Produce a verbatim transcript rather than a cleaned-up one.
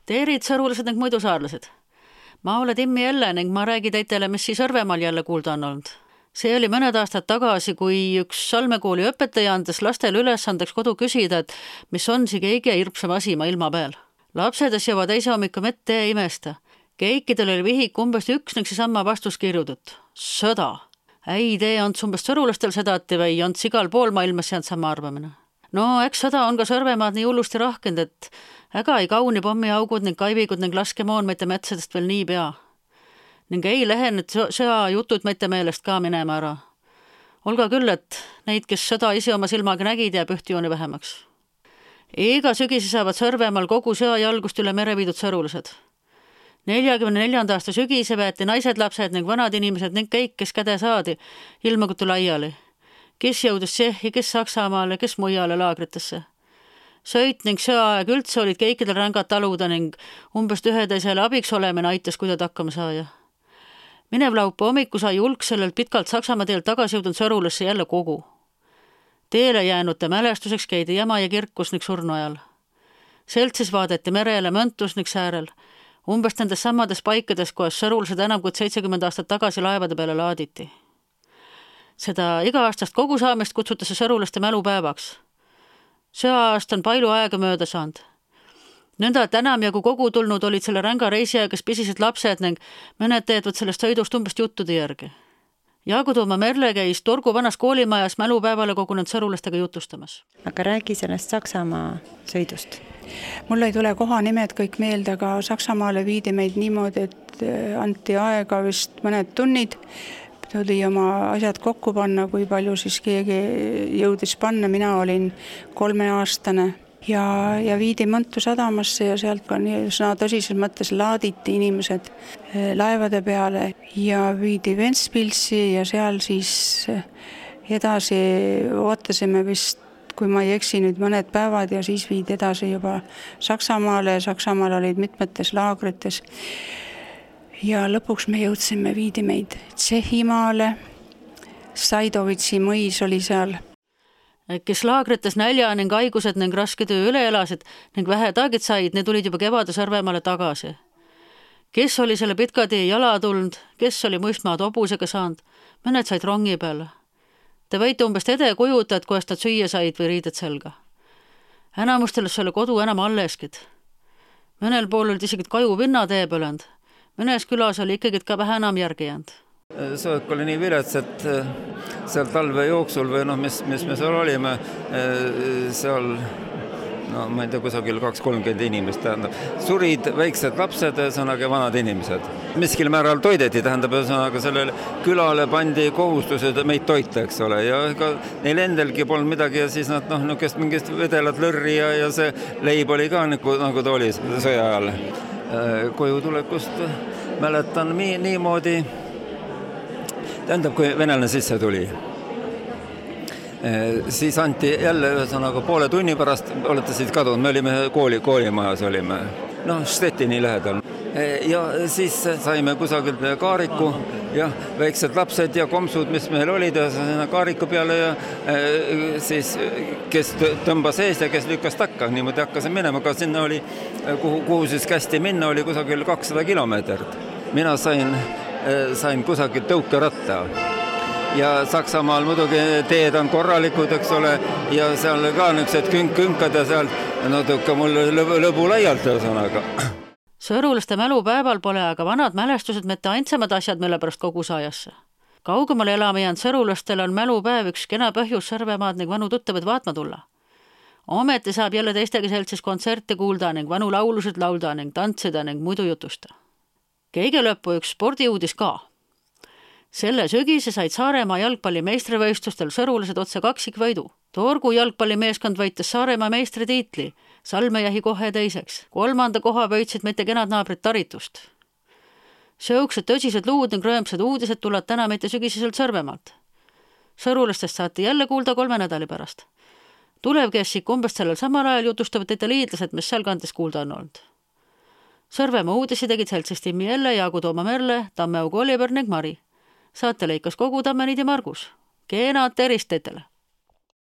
Teerid, sõrulased ning muidu saarlased. Ma olen Timmi jälle ning ma räägi teitele, mis siis Sõrvemaal jälle kuulda on olnud. See oli mõned aastad tagasi, kui üks Salmekooli õpetaja andes lastele ülesandeks kodu küsida, et mis on see kõige hirmsam asi ma ilma peal. Lapsedes juba teise hommiku mette ja imesta. Keikidel oli vihik umbes üks ning seesama vastus kirjutut. Sõda. Ei tee on umbes sõrulastel sõdati või on igal pool maailmas jäänud sama arvamine. No eks sõda on ka Sõrvemaad nii hullusti rahkend, et äga ei kauni pommiaugud ning kaivigud ning laskemoon meite metsadest veel nii pea. Ning ei lähe nüüd sõja jutud meite meelest ka minema ära. Olga küll, et neid, kes sõda ise oma silmaga nägid, jääb ühtjooni vähemaks. Iga sügisi saavad Sõrvemaal kogu sõja jalgust üle mere viidud sõrulased. neljakümne neljanda aasta sügise veeti naised, lapsed ning vanad inimesed ning kõik, kes käde saadi, ilmagutu laiali. Kes jõudis Tšehhi, kes Saksamaale, kes mujale laagritesse. Sõit ning sõjaaeg üldse olid kõikidel rängad taluda ning umbes üheteisele abiks olemine aitas, kui ta hakkama saaja. Minev laupa hommiku sai hulk sellelt pitkalt Saksamaa teelt tagasi jõudnud Sõrulasse jälle kogu. Teele jäänute mälestuseks käidi jama ja kirkus ning surnu ajal. Seltsis vaadati merele, Mõntus ning säärel. Umbes nendes samades paikades, kus sõrulased enam kui seitsekümmend aastat tagasi laevade peale laaditi. Seda iga-aastast kogu saamist kutsutas sõrulaste mälupäevaks. Sõja-aast on palju aega mööda saanud. Nõnda, et enam ja kui kogu tulnud olid selle ränga reisiaja, kes pisised lapsed ning mõned teedvad sellest sõidust umbes juttude järgi. Jaagu Tooma Merle käis Torgu vanas koolimajas mälupäevale kogunenud sõrulastega jutustamas. Aga räägi sellest Saksamaa sõidust. Mul ei tule koha nimed kõik meelde, aga Saksamaale viidi meid niimoodi, et anti aega vist mõned tunnid. Tuli oma asjad kokku panna, kui palju siis keegi jõudis panna. Mina olin kolmeaastane ja, ja viidi Mõntu sadamasse ja sealt ka nii sõna tõsises mõttes laaditi inimesed laevade peale ja viidi Ventspilsi ja seal siis edasi ootasime vist, kui ma ei eksi nüüd mõned päevad ja siis viidi edasi juba Saksamaale ja Saksamaal olid mitmetes laagrites. Ja lõpuks me jõudsime, viidi meid Tšehhimaale, Saidovitsi mõis oli seal. Kes laagrites nälja ning haigused ning raske töö üle elasid ning vähe taagid said, need tulid juba kevade Sõrvemaale tagasi. Kes oli selle pitka tee jala tulnud, kes oli mõistmaad hobusega saanud, mõned said rongi peale. Te võite umbes ede kujuta, et kohast nad süüa said või riided selga. Enamustelest oli kodu enam alleskid. Mõnel pool olid isegi kaju vinna tee põlend. Mõnes külas oli ikkagi ka vähe enam järgi jäänud. Soek oli nii vilets, et seal talve jooksul või noh, mis, mis me seal olime, seal, no ma ei tea, kusagil kaks kolmkümmend inimest, tähendab, surid väiksed lapsed, sõnaga vanad inimesed. Miskil määral toideti, tähendab, sõnaga sellele külale pandi kohustused meid toita, eks ole, ja ega neil endelgi polnud midagi ja siis nad, noh, nukest mingist vedelat lõrri ja, ja see leib oli ka nagu, nagu ta oli sõja ajal. Koju tulekust mäletan nii, niimoodi, tähendab, kui venelane sisse tuli, siis anti jälle ühesõnaga poole tunni pärast, olete siit kadunud, me olime kooli, koolimajas olime, noh, Stettini lähedal. Ja siis saime kusagilt kaariku ja väiksed lapsed ja komsud, mis meil olid ja kaariku peale ja siis kes tõmbas ees ja kes lükkas takka, niimoodi hakkasin minema, aga sinna oli, kuhu, kuhu siis kästi minna, oli kusagil kakssada kilomeetrit. Mina sain, sain kusagil tõukeratta ja Saksamaal muidugi teed on korralikud, eks ole, ja seal ka nüksed künk, künkad ja seal, no tõuka mul lõbu, lõbu laialt sõnaga. Sõrulaste mälupäeval pole aga vanad mälestused mitte ainsamad asjad, mille pärast kogu saajasse. Kaugemale elama jäänud sõrulastel on mälupäev üks kena põhjus Sõrvemaad ning vanu tuttavad vaatma tulla. Ometi saab jälle teistega seltsis kontserte kuulda ning vanu laulusid laulda ning tantsida ning muidu jutusta. Kõige lõppu üks spordiuudis ka. Selle sügise said Saaremaa jalgpalli meistrivõistlustel sõrulased otse kaksikvõidu. Torgu jalgpallimeeskond võitis Saaremaa meistritiitli, Salmejahi kohe teiseks. Kolmanda koha võitsid mitte kenad naabrid Taritust. Sõuksed tõsised luud ning rõõmsad uudised tulevad täna mitte sügiseselt Sõrvemaalt. Sõrulastest saati jälle kuulda kolme nädali pärast. Tulevkessik umbes sellel samal ajal jutustavad teite liidlased, mis seal kandes kuulda on olnud. Sõrvemaa uudisi tegid seltsis Timmi jälle, Jaagu Tooma Merle, Tamme Augu Oliver ning Mari. Saate lõikas kogu Tammenid ja Margus. Keenad terist teitele!